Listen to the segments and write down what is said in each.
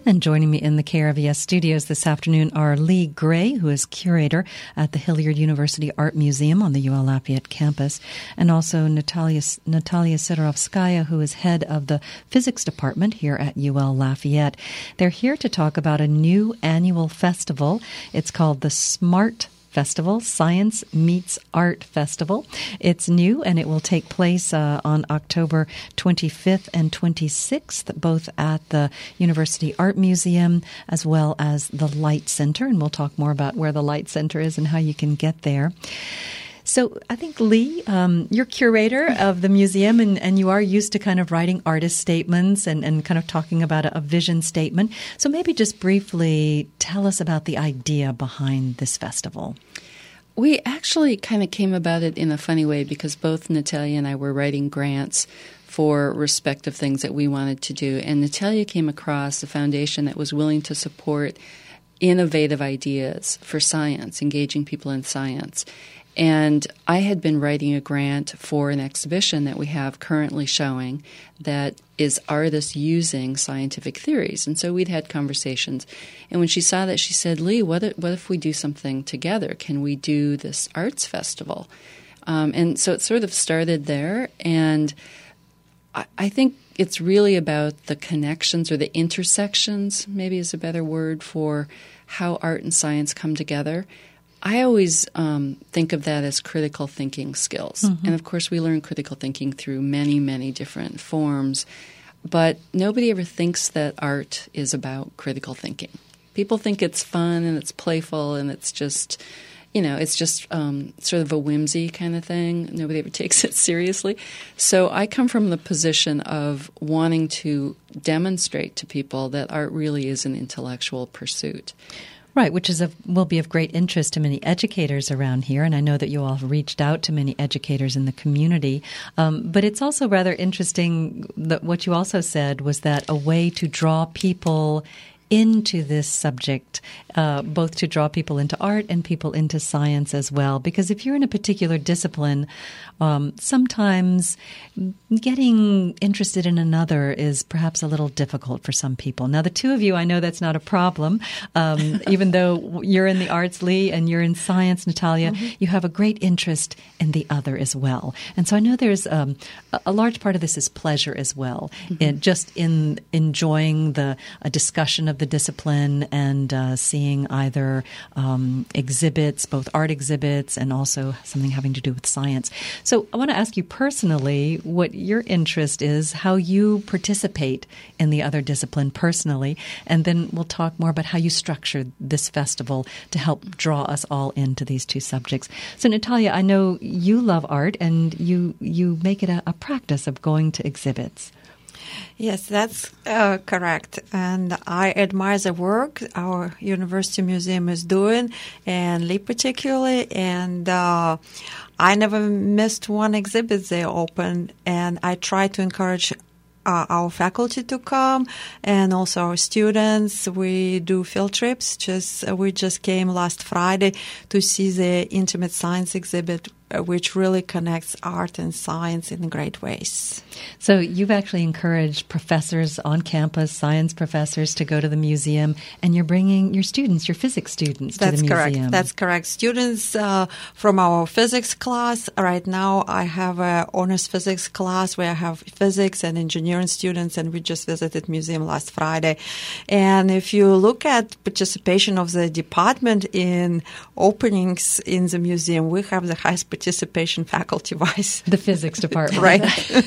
And joining me in the KRVS studios this afternoon are Lee Gray, who is curator at the Hilliard University Art Museum on the UL Lafayette campus, and also Natalia Sidorovskaya, who is head of the physics department here at UL Lafayette. They're here to talk about a new annual festival. It's called the SMART Festival, Science Meets Art Festival. It's new and it will take place on October 25th and 26th, both at the University Art Museum as well as the Light Center. And we'll talk more about where the Light Center is and how you can get there. So I think, Lee, you're curator of the museum, and you are used to kind of writing artist statements and kind of talking about a vision statement. So maybe just briefly tell us about the idea behind this festival. We actually kind of came about it in a funny way because both Natalia and I were writing grants for respective things that we wanted to do. And Natalia came across a foundation that was willing to support innovative ideas for science, engaging people in science. And I had been writing a grant for an exhibition that we have currently showing that is artists using scientific theories. And so we'd had conversations. And when she saw that, she said, Lee, what if we do something together? Can we do this arts festival? And so it sort of started there. And I think it's really about the connections or the intersections, maybe is a better word, for how art and science come together. I always think of that as critical thinking skills. Mm-hmm. And, of course, we learn critical thinking through many, many different forms. But nobody ever thinks that art is about critical thinking. People think it's fun and it's playful and it's just, sort of a whimsy kind of thing. Nobody ever takes it seriously. So I come from the position of wanting to demonstrate to people that art really is an intellectual pursuit. Right, which will be of great interest to many educators around here, and I know that you all have reached out to many educators in the community. But it's also rather interesting that what you also said was that a way to draw people into this subject, both to draw people into art and people into science as well. Because if you're in a particular discipline, sometimes getting interested in another is perhaps a little difficult for some people. Now, the two of you, I know that's not a problem. Even though you're in the arts, Lee, and you're in science, Natalia, mm-hmm. you have a great interest in the other as well. And so I know there's a large part of this is pleasure as well, mm-hmm. Just in enjoying a discussion of the discipline and seeing either exhibits, both art exhibits and also something having to do with science. So I want to ask you personally what your interest is, how you participate in the other discipline personally, and then we'll talk more about how you structured this festival to help draw us all into these two subjects. So Natalia, I know you love art and you make it a practice of going to exhibits. Yes, that's correct. And I admire the work our university museum is doing, and Lee particularly. And I never missed one exhibit they opened, and I try to encourage our faculty to come and also our students. We do field trips. We just came last Friday to see the Intimate Science exhibit, which really connects art and science in great ways. So you've actually encouraged professors on campus, science professors, to go to the museum, and you're bringing your students, your physics students, to the museum. That's correct. Students from our physics class. Right now I have an honors physics class where I have physics and engineering students, and we just visited museum last Friday. And if you look at participation of the department in openings in the museum, we have the highest participation faculty-wise. The physics department. Right.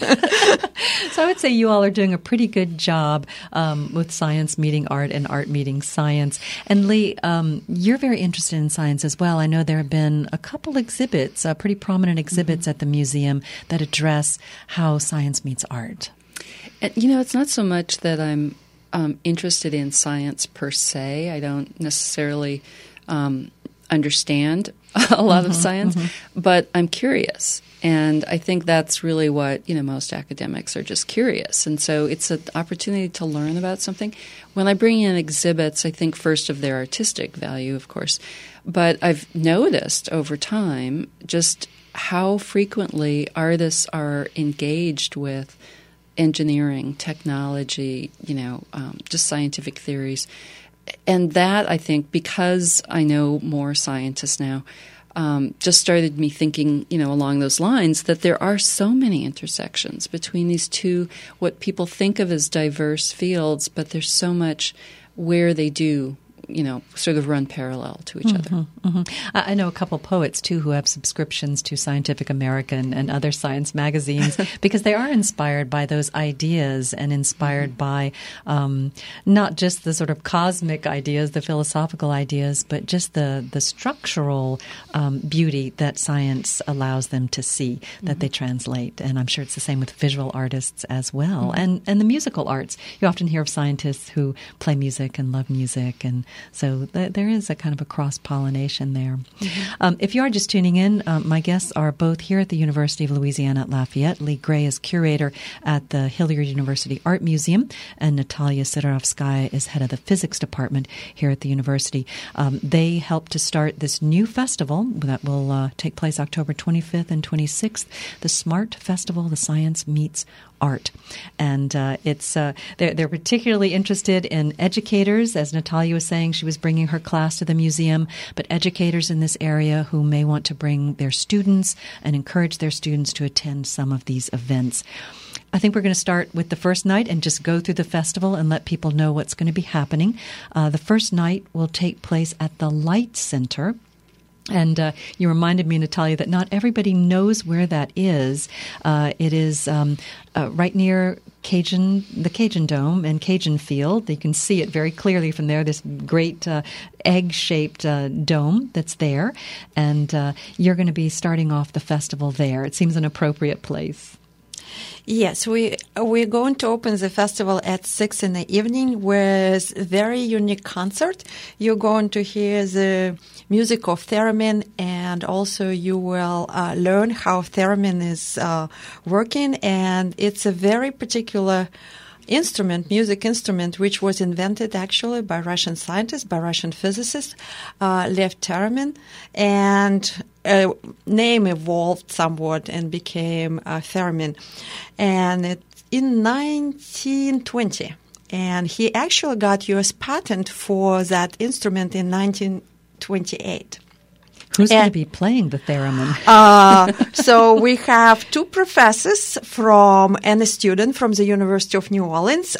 So I would say you all are doing a pretty good job with science meeting art and art meeting science. And Lee, you're very interested in science as well. I know there have been a couple exhibits, pretty prominent exhibits mm-hmm. at the museum that address how science meets art. And, it's not so much that I'm interested in science per se. I don't necessarily understand a lot mm-hmm, of science, mm-hmm. but I'm curious. And I think that's really what, most academics are just curious. And so it's an opportunity to learn about something. When I bring in exhibits, I think first of their artistic value, of course. But I've noticed over time just how frequently artists are engaged with engineering, technology, just scientific theories. And that, I think, because I know more scientists now, just started me thinking, along those lines, that there are so many intersections between these two, what people think of as diverse fields, but there's so much where they do sort of run parallel to each other. Mm-hmm. I know a couple poets, too, who have subscriptions to Scientific American and other science magazines because they are inspired by those ideas and inspired by not just the sort of cosmic ideas, the philosophical ideas, but just the structural beauty that science allows them to see, that they translate. And I'm sure it's the same with visual artists as well. And the musical arts. You often hear of scientists who play music and love music, and so there is a kind of a cross-pollination there. If you are just tuning in, my guests are both here at the University of Louisiana at Lafayette. Lee Gray is curator at the Hilliard University Art Museum, and Natalia Sidorovskaya is head of the physics department here at the university. They helped to start this new festival that will take place October 25th and 26th, the SMART Festival, the Science Meets Art. And they're particularly interested in educators. As Natalia was saying, she was bringing her class to the museum, but educators in this area who may want to bring their students and encourage their students to attend some of these events. I think we're going to start with the first night and just go through the festival and let people know what's going to be happening. The first night will take place at the Light Center. And you reminded me, Natalia, that not everybody knows where that is. It is right near the Cajun Dome and Cajun Field. You can see it very clearly from there, this great egg-shaped dome that's there. And you're going to be starting off the festival there. It seems an appropriate place. Yes, we're going to open the festival at 6 in the evening with a very unique concert. You're going to hear the music of theremin, and also you will learn how theremin is working. And it's a very particular music instrument, which was invented actually by Russian scientists, by Russian physicist Lev Theremin, and name evolved somewhat and became theremin. And in 1920, and he actually got U.S. patent for that instrument in 1928. Who's going to be playing the theremin? So we have two professors and a student from the University of New Orleans.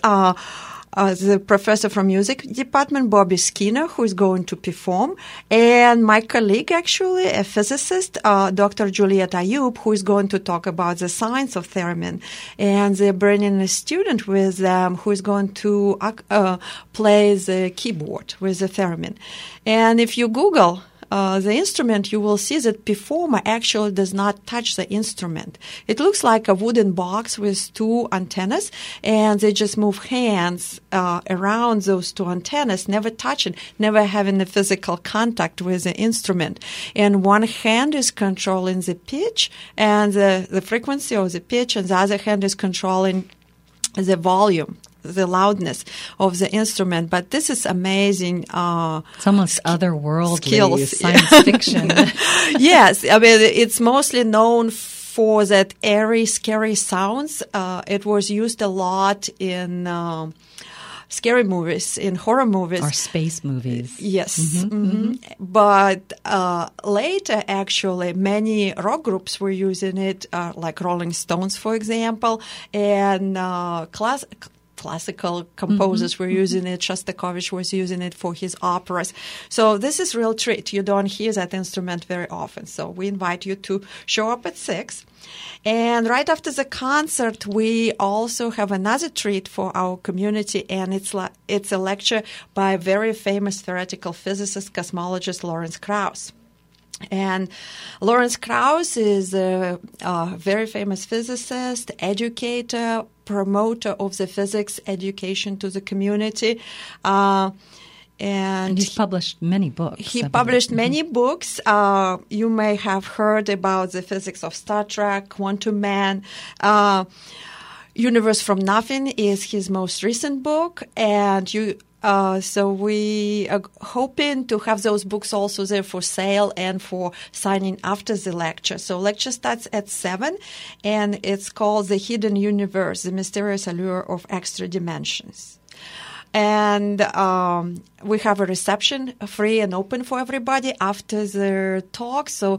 The professor from music department, Bobby Skinner, who is going to perform, and my colleague, actually, a physicist, Dr. Juliet Ayub, who is going to talk about the science of theremin. And they're bringing a student with them who is going to play the keyboard with the theremin. And if you Google the instrument, you will see that performer actually does not touch the instrument. It looks like a wooden box with two antennas, and they just move hands around those two antennas, never touching, never having a physical contact with the instrument. And one hand is controlling the pitch and the frequency of the pitch, and the other hand is controlling the volume, the loudness of the instrument. But this is amazing. It's almost otherworldly skills. Science fiction. Yes. I mean, it's mostly known for that airy, scary sounds. It was used a lot in scary movies, in horror movies. Or space movies. Yes. But later, actually, many rock groups were using it, like Rolling Stones, for example, and classical composers were using it. Shostakovich was using it for his operas. So this is a real treat. You don't hear that instrument very often. So we invite you to show up at 6. And right after the concert, we also have another treat for our community, and it's a lecture by a very famous theoretical physicist, cosmologist Lawrence Krauss. And Lawrence Krauss is a very famous physicist, educator, promoter of the physics education to the community. And he's published many books. He published many books. You may have heard about the physics of Star Trek, Quantum Man. Universe from Nothing is his most recent book, and So we are hoping to have those books also there for sale and for signing after the lecture. So lecture starts at 7, and it's called The Hidden Universe, The Mysterious Allure of Extra Dimensions. And we have a reception, free and open for everybody after the talk. So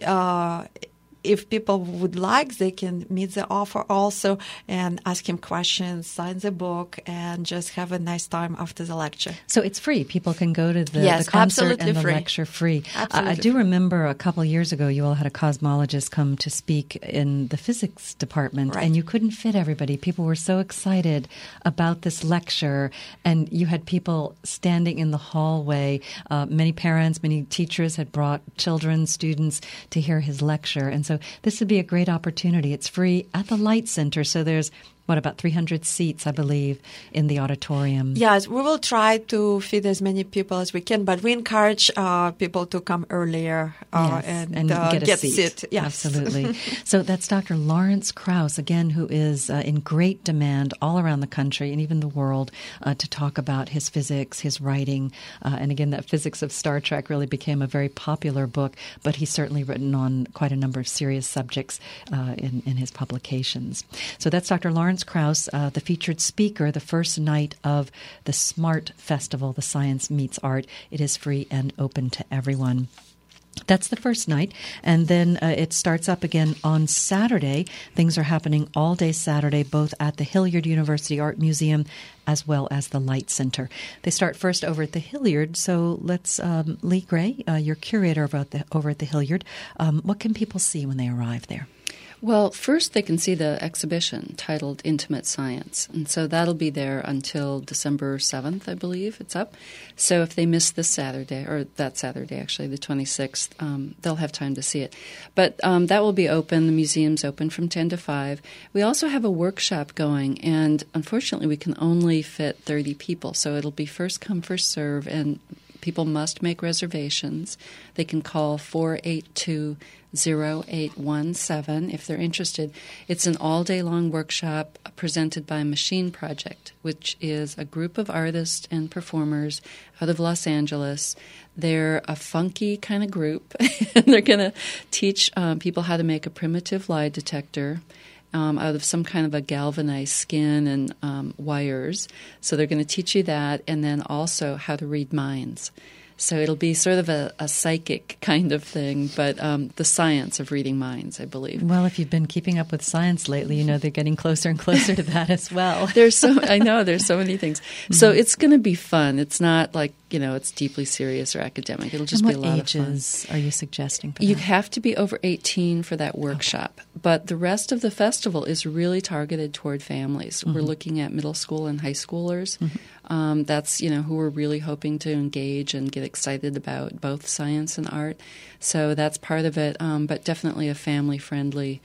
if people would like, they can meet the author also and ask him questions, sign the book, and just have a nice time after the lecture. So it's free. People can go to the concert absolutely and the free. lecture free. Absolutely I do free. remember a couple years ago you all had a cosmologist come to speak in the physics department, Right. and you couldn't fit everybody. People were so excited about this lecture, and you had people standing in the hallway. Many parents, many teachers had brought children, students to hear his lecture. And so this would be a great opportunity. It's free at the Light Center, so there's about 300 seats, I believe, in the auditorium. Yes, we will try to fit as many people as we can, but we encourage people to come earlier and get a seat. Yes. Absolutely. So that's Dr. Lawrence Krauss, again, who is in great demand all around the country and even the world to talk about his physics, his writing. And again, that Physics of Star Trek really became a very popular book, but he's certainly written on quite a number of serious subjects in his publications. So that's Dr. Lawrence Krauss, the featured speaker, the first night of the SMART Festival, the Science Meets Art. It is free and open to everyone. That's the first night, and then it starts up again on Saturday. Things are happening all day Saturday, both at the Hilliard University Art Museum as well as the Light Center. They start first over at the Hilliard, so let's, Lee Gray, your curator over at the Hilliard, what can people see when they arrive there? Well, first they can see the exhibition titled Intimate Science, and so that'll be there until December 7th, I believe it's up. So if they miss this Saturday, or that Saturday actually, the 26th, they'll have time to see it. But that will be open. The museum's open from 10 to 5. We also have a workshop going, and unfortunately we can only fit 30 people, so it'll be first come, first serve, and people must make reservations. They can call 482-0817 if they're interested. It's an all-day-long workshop presented by Machine Project, which is a group of artists and performers out of Los Angeles. They're a funky kind of group, and they're going to teach people how to make a primitive lie detector out of some kind of a galvanized skin and wires. So they're going to teach you that, and then also how to read minds. So it'll be sort of a psychic kind of thing, but the science of reading minds, I believe. Well, if you've been keeping up with science lately, you know they're getting closer and closer to that as well. I know, there's so many things. So it's going to be fun. It's not like, it's deeply serious or academic. It'll just be a lot of fun. What ages are you suggesting for that? You have to be over 18 for that workshop. Okay. But the rest of the festival is really targeted toward families. Mm-hmm. We're looking at middle school and high schoolers. Mm-hmm. That's, who we're really hoping to engage and get excited about both science and art. So that's part of it, but definitely a family-friendly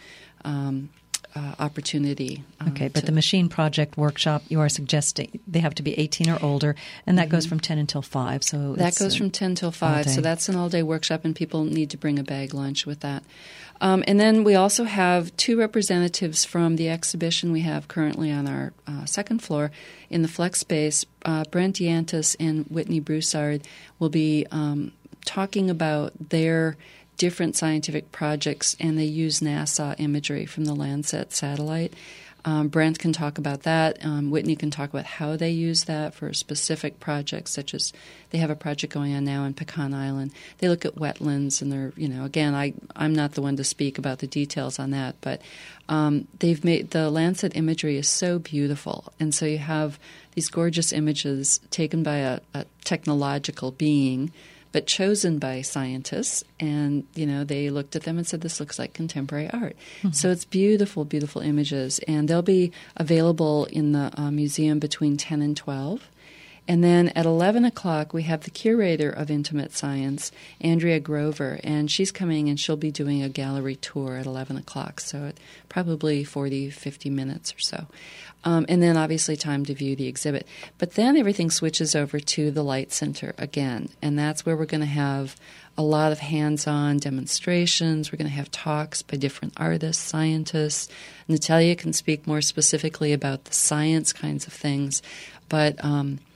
opportunity. Okay, but the Machine Project workshop, you are suggesting they have to be 18 or older, and that goes from 10 until 5. So that goes from 10 till 5, so that's an all-day workshop, and people need to bring a bag lunch with that. And then we also have 2 representatives from the exhibition we have currently on our second floor in the Flex Space. Brent Yantis and Whitney Broussard will be talking about their different scientific projects, and they use NASA imagery from the Landsat satellite. Brent can talk about that. Whitney can talk about how they use that for specific projects, such as they have a project going on now in Pecan Island. They look at wetlands, and they're, again, I'm not the one to speak about the details on that, but they've made the Landsat imagery is so beautiful, and so you have these gorgeous images taken by a technological being, but chosen by scientists, and, they looked at them and said, this looks like contemporary art. Mm-hmm. So it's beautiful, beautiful images, and they'll be available in the museum between 10 and 12. And then at 11 o'clock, we have the curator of Intimate Science, Andrea Grover, and she's coming and she'll be doing a gallery tour at 11 o'clock, so probably 40, 50 minutes or so. And then obviously time to view the exhibit. But then everything switches over to the Light Center again, and that's where we're going to have a lot of hands-on demonstrations. We're going to have talks by different artists, scientists. Natalia can speak more specifically about the science kinds of things, but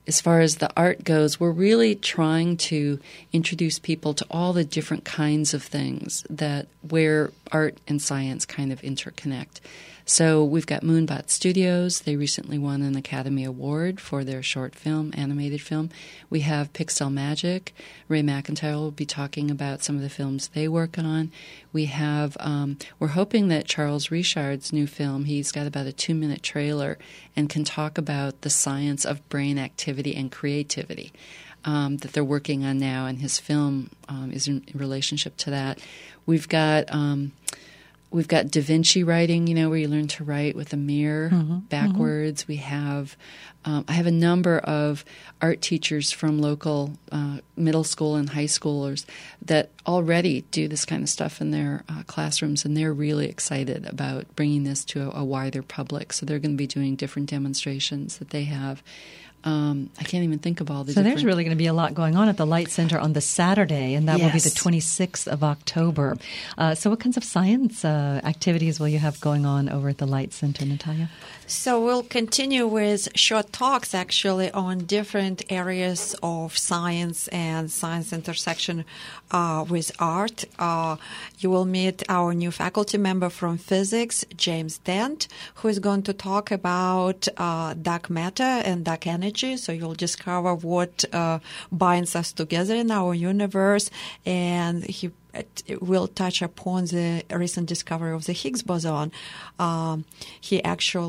as far as the art goes, we're really trying to introduce people to all the different kinds of things where art and science kind of interconnect. So we've got Moonbot Studios. They recently won an Academy Award for their short film, animated film. We have Pixel Magic. Ray McIntyre will be talking about some of the films they work on. We have, we're hoping that Charles Richard's new film, he's got about a 2-minute trailer and can talk about the science of brain activity and creativity that they're working on now, and his film is in relationship to that. We've got Da Vinci writing, where you learn to write with a mirror backwards. Mm-hmm. We have, I have a number of art teachers from local middle school and high schoolers that already do this kind of stuff in their classrooms, and they're really excited about bringing this to a wider public. So they're going to be doing different demonstrations that they have. I can't even think of all the different... So there's really going to be a lot going on at the Light Center on the Saturday, and that will be the 26th of October. So what kinds of science activities will you have going on over at the Light Center, Natalia? So we'll continue with short talks, actually, on different areas of science and science intersection with art. You will meet our new faculty member from physics, James Dent, who is going to talk about dark matter and dark energy. So you'll discover what binds us together in our universe, and he will touch upon the recent discovery of the Higgs boson. He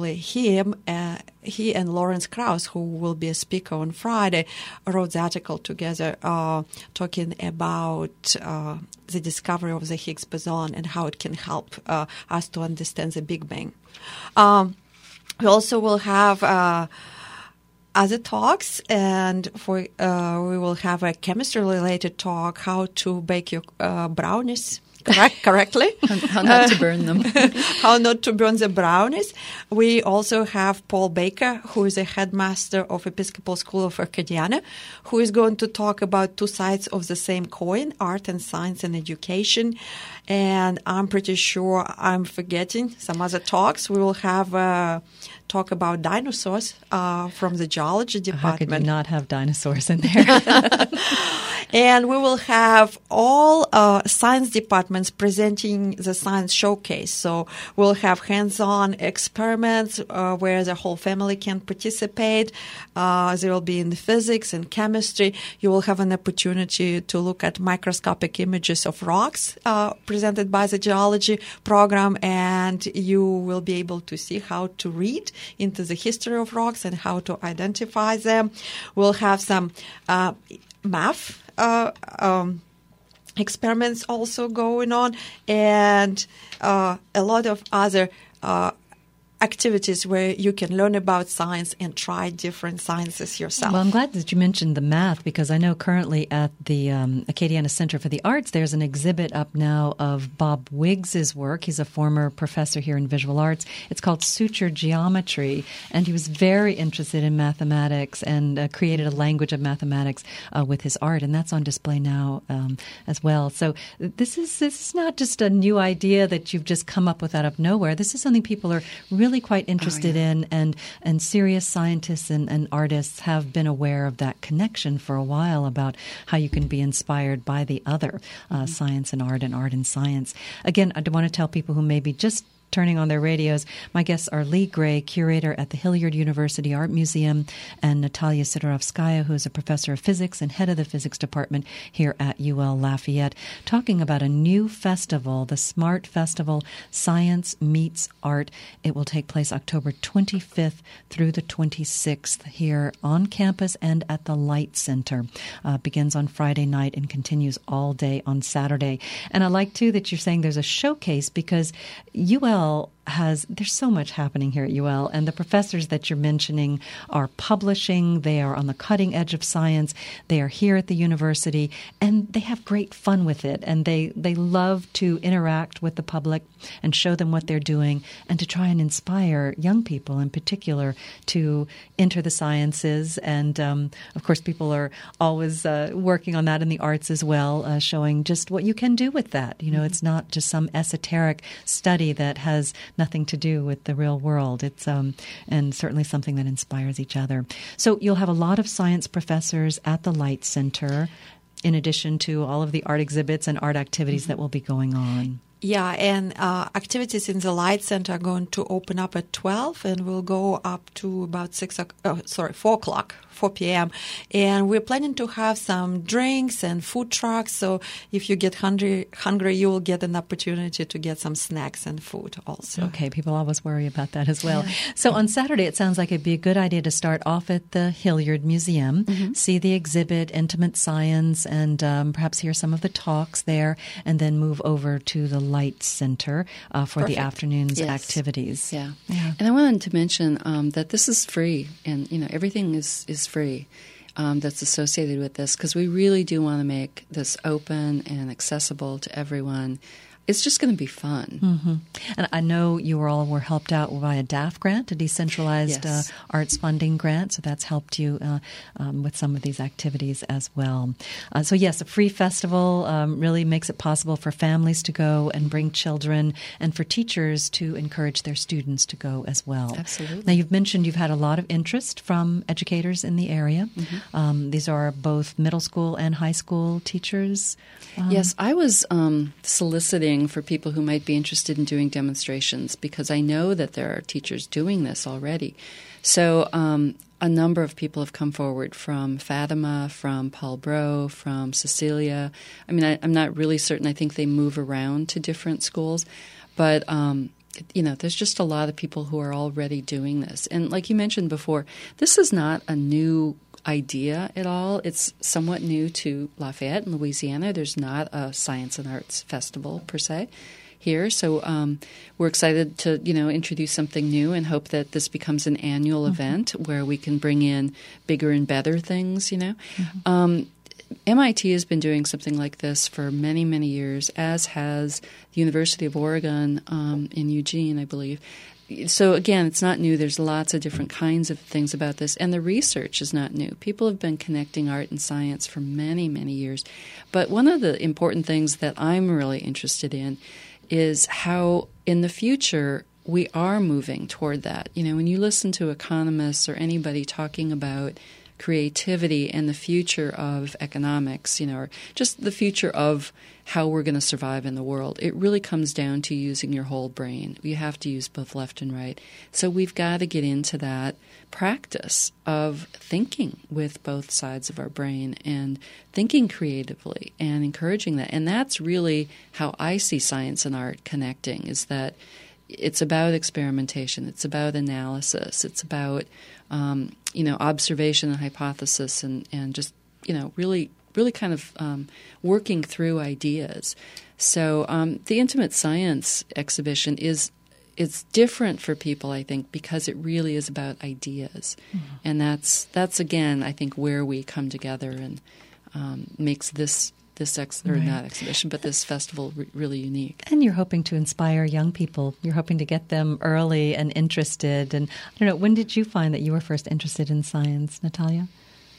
and Lawrence Krauss, who will be a speaker on Friday, wrote the article together talking about the discovery of the Higgs boson and how it can help us to understand the Big Bang. We also will have other talks, and we will have a chemistry-related talk, how to bake your brownies correctly. How not to burn them. How not to burn the brownies. We also have Paul Baker, who is a headmaster of Episcopal School of Acadiana, who is going to talk about two sides of the same coin, art and science and education. And I'm pretty sure I'm forgetting some other talks. We will have talk about dinosaurs from the geology department. How could you not have dinosaurs in there? And we will have all science departments presenting the science showcase. So we'll have hands-on experiments where the whole family can participate. There will be in physics and chemistry. You will have an opportunity to look at microscopic images of rocks presented by the geology program, and you will be able to see how to read into the history of rocks and how to identify them. We'll have some math experiments also going on, and a lot of other activities where you can learn about science and try different sciences yourself. Well, I'm glad that you mentioned the math, because I know currently at the Acadiana Center for the Arts, there's an exhibit up now of Bob Wiggs's work. He's a former professor here in visual arts. It's called Suture Geometry, and he was very interested in mathematics and created a language of mathematics with his art, and that's on display now as well. So this is not just a new idea that you've just come up with out of nowhere. This is something people are really quite interested in, and serious scientists and artists have been aware of that connection for a while about how you can be inspired by the other, science and art and science. Again, I want to tell people who may be just turning on their radios, my guests are Lee Gray, curator at the Hilliard University Art Museum, and Natalia Sidorovskaya, who is a professor of physics and head of the physics department here at UL Lafayette, talking about a new festival, the SMART Festival, Science Meets Art. It will take place October 25th through the 26th here on campus and at the Light Center. Begins on Friday night and continues all day on Saturday. And I like, too, that you're saying there's a showcase, because UL there's so much happening here at UL, and the professors that you're mentioning are publishing. They are on the cutting edge of science. They are here at the university, and they have great fun with it, and they love to interact with the public and show them what they're doing, and to try and inspire young people in particular to enter the sciences. And of course, people are always working on that in the arts as well, showing just what you can do with that. It's not just some esoteric study that has nothing to do with the real world. It's and certainly something that inspires each other. So you'll have a lot of science professors at the Light Center, in addition to all of the art exhibits and art activities that will be going on. Yeah, and activities in the Light Center are going to open up at 12 and will go up to about 4 p.m. And we're planning to have some drinks and food trucks. So if you get hungry, you will get an opportunity to get some snacks and food also. Okay, people always worry about that as well. Yeah. So on Saturday, it sounds like it'd be a good idea to start off at the Hilliard Museum, see the exhibit, Intimate Science, and perhaps hear some of the talks there, and then move over to the Light Center for the afternoon's activities. Yeah. And I wanted to mention that this is free, and everything is free that's associated with this, because we really do want to make this open and accessible to everyone. It's just going to be fun. Mm-hmm. And I know you all were helped out by a DAF grant, a decentralized arts funding grant, so that's helped you with some of these activities as well. So yes, a free festival really makes it possible for families to go and bring children, and for teachers to encourage their students to go as well. Absolutely. Now, you've mentioned you've had a lot of interest from educators in the area. These are both middle school and high school teachers. Yes, I was soliciting for people who might be interested in doing demonstrations, because I know that there are teachers doing this already. So a number of people have come forward, from Fatima, from Paul Bro, from Cecilia. I mean, I'm not really certain. I think they move around to different schools. But, there's just a lot of people who are already doing this. And like you mentioned before, this is not a new idea at all. It's somewhat new to Lafayette in Louisiana. There's not a science and arts festival per se here. So we're excited to, introduce something new and hope that this becomes an annual event where we can bring in bigger and better things, MIT has been doing something like this for many, many years, as has the University of Oregon in Eugene, I believe. So again, it's not new. There's lots of different kinds of things about this, and the research is not new. People have been connecting art and science for many, many years. But one of the important things that I'm really interested in is how in the future we are moving toward that. When you listen to economists or anybody talking about creativity and the future of economics, or just the future of how we're going to survive in the world, it really comes down to using your whole brain. You have to use both left and right. So we've got to get into that practice of thinking with both sides of our brain and thinking creatively and encouraging that. And that's really how I see science and art connecting, is that it's about experimentation. It's about analysis. It's about observation and hypothesis, and just really kind of working through ideas. So the Intimate Science exhibition it's different for people, I think, because it really is about ideas, and that's again, I think, where we come together and makes this not exhibition, but this festival really unique. And you're hoping to inspire young people. You're hoping to get them early and interested. And I don't know, when did you find that you were first interested in science, Natalia?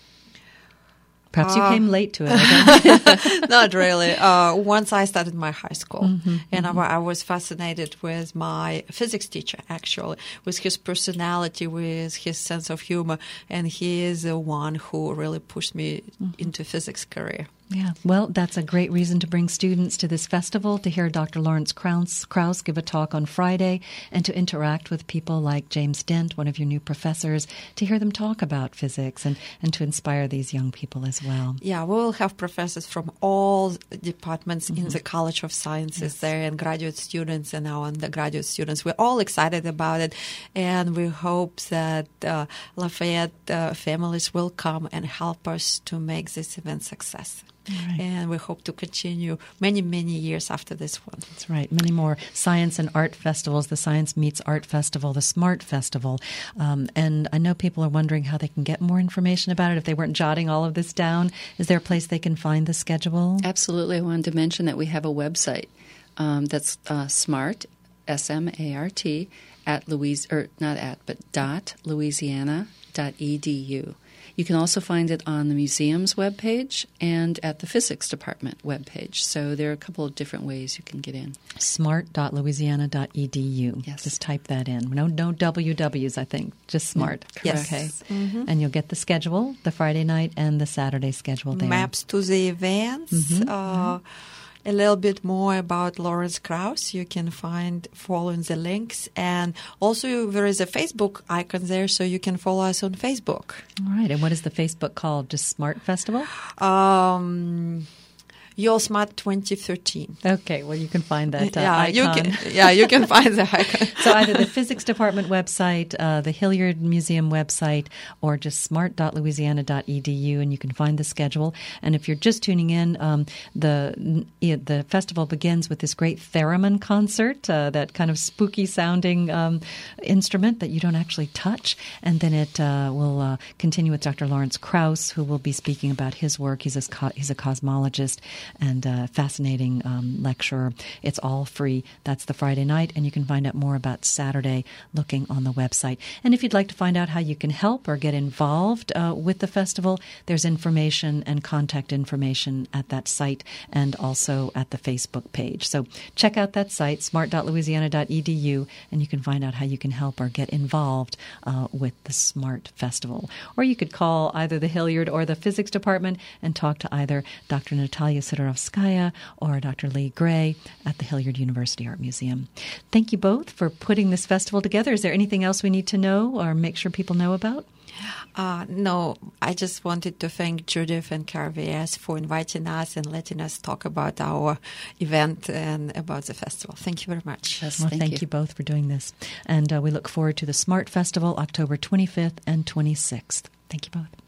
Perhaps you came late to it. Not really. Once I started my high school, and I was fascinated with my physics teacher, actually, with his personality, with his sense of humor, and he is the one who really pushed me into physics career. Yeah, well, that's a great reason to bring students to this festival, to hear Dr. Lawrence Krauss give a talk on Friday, and to interact with people like James Dent, one of your new professors, to hear them talk about physics and to inspire these young people as well. Yeah, we will have professors from all departments in the College of Sciences there, and graduate students and our undergraduate students. We're all excited about it, and we hope that Lafayette families will come and help us to make this event success. Right. And we hope to continue many, many years after this one. That's right. Many more science and art festivals, the Science Meets Art Festival, the SMART Festival. And I know people are wondering how they can get more information about it if they weren't jotting all of this down. Is there a place they can find the schedule? Absolutely. I wanted to mention that we have a website that's SMART, S-M-A-R-T, .louisiana.edu. You can also find it on the museum's webpage and at the physics department webpage. So there are a couple of different ways you can get in. smart.louisiana.edu. Yes. Just type that in. No WWs, I think. Just smart. Yes. Okay. Mm-hmm. And you'll get the schedule, the Friday night and the Saturday schedule there. Maps to the events. A little bit more about Lawrence Krauss you can find following the links. And also there is a Facebook icon there, so you can follow us on Facebook. All right. And what is the Facebook called? Just Smart Festival? Your Smart 2013. Okay. Well, you can find that Yeah, icon. you can find the icon. So either the Physics Department website, the Hilliard Museum website, or just smart.louisiana.edu, and you can find the schedule. And if you're just tuning in, the festival begins with this great theremin concert, that kind of spooky-sounding instrument that you don't actually touch. And then it will continue with Dr. Lawrence Krauss, who will be speaking about his work. He's a cosmologist and fascinating lecturer. It's all free. That's the Friday night, and you can find out more about Saturday looking on the website. And if you'd like to find out how you can help or get involved with the festival, there's information and contact information at that site and also at the Facebook page. So check out that site, smart.louisiana.edu, and you can find out how you can help or get involved with the Smart Festival. Or you could call either the Hilliard or the Physics Department and talk to either Dr. Natalia Sidorovskaya or Dr. Lee Gray at the Hilliard University Art Museum. Thank you both for putting this festival together. Is there anything else we need to know or make sure people know about? No, I just wanted to thank Judith and KRVS for inviting us and letting us talk about our event and about the festival. Thank you very much. Yes, Well, thank you both for doing this. And we look forward to the Smart Festival, October 25th and 26th. Thank you both.